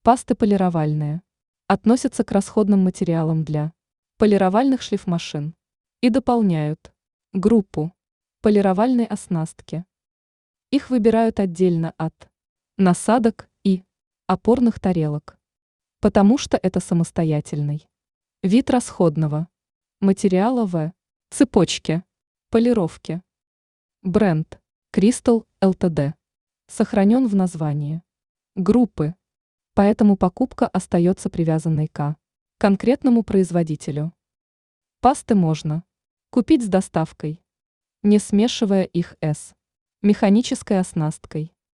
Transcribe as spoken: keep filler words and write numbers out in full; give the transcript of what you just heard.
Пасты полировальные. Относятся к расходным материалам для полировальных шлифмашин и дополняют группу полировальной оснастки. Их выбирают отдельно от насадок и опорных тарелок, потому что это самостоятельный вид расходного материала в цепочке полировки. Бренд Crystal Ltd сохранен в названии группы, поэтому покупка остается привязанной к конкретному производителю. Пасты можно купить с доставкой, не смешивая их с механической оснасткой.